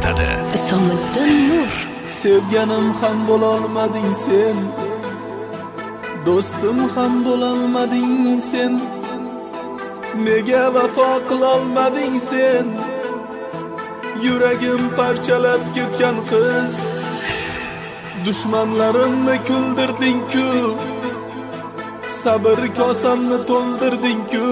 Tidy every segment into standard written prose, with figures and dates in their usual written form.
o'tadi. Isomiddin Nur. Sevganim ham bo'lolmading sen, do'stim ham bo'lolmading sen. Nega vafo qilolmading sen? Yuragim parchalab ketgan qiz. Dushmanlarimni kuldirding-ku, sabr kosamni to'ldirding-ku.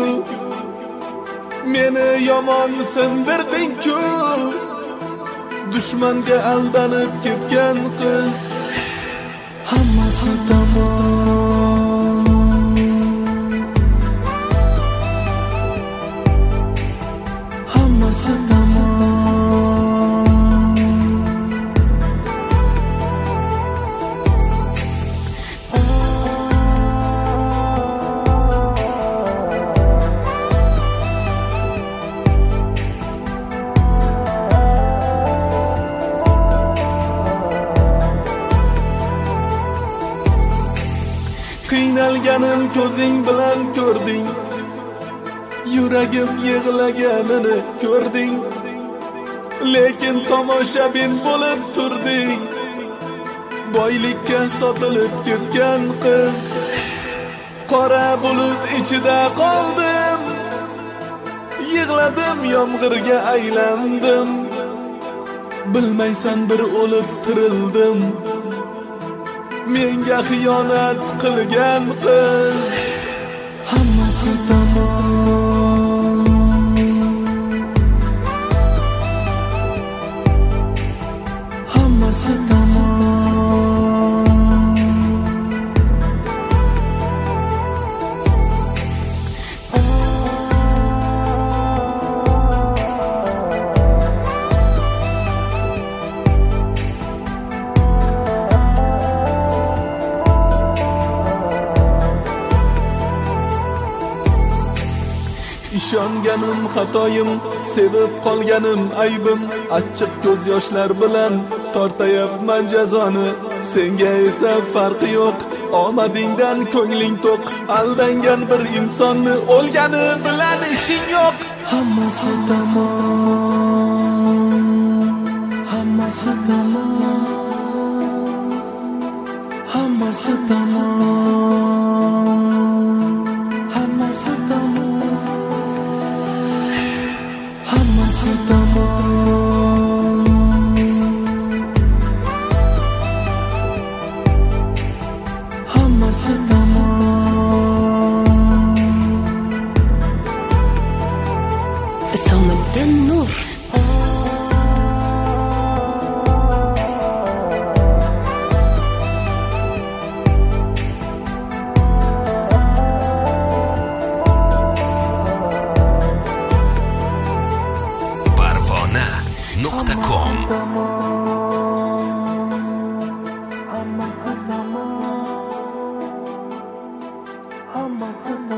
Meni yomon sindirding-ku, dushmanga aldanib ketgan qiz. Hammasi tamom, hammasi tamom. Qiynalganim ko'zing bilan ko'rding, yuragim yig'laganini ko'rding. Lekin tomoshabin bo'lib turding, boylikka sotilib ketgan qiz. Qora bulut ichida qoldim, yig'ladim, yomg'irga aylandim. Bilmaysan bir o'lib tirildim, menga xiyonat qilgan qiz. Hammasi tamom, hammasi tamom. Ishonganim xatoyim, sevib qolganim aybim. Achchiq ko'z yoshlar bilan tortayapman jazoni. Senga esa farqi yo'q, omadingdan ko'ngling to'q. Aldangan bir insonni o'lgani bilan ishing yo'q. Hammasi tamom, hammasi tamom, hammasi tamom, hammasi tamom. Hammasi tamom, hammasi tamom. Isomiddin Nur. Parvona.com Hammasi tamom, hammasi tamom.